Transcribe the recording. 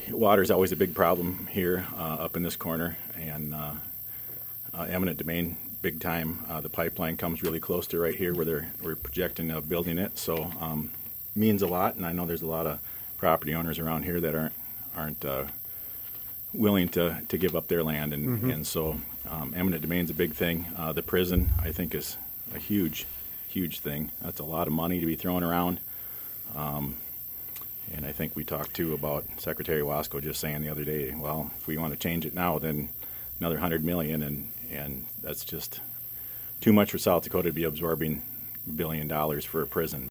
water's always a big problem here up in this corner, and eminent domain, big time. The pipeline comes really close to right here where we're projecting building it, so means a lot. And I know there's a lot of property owners around here that aren't willing to give up their land, and so eminent domain's a big thing. The prison, I think, is a huge thing. That's a lot of money to be thrown around. And I think we talked too about Secretary Wasco just saying the other day, well, if we want to change it now, then another $100 million, and that's just too much for South Dakota to be absorbing $1 billion for a prison.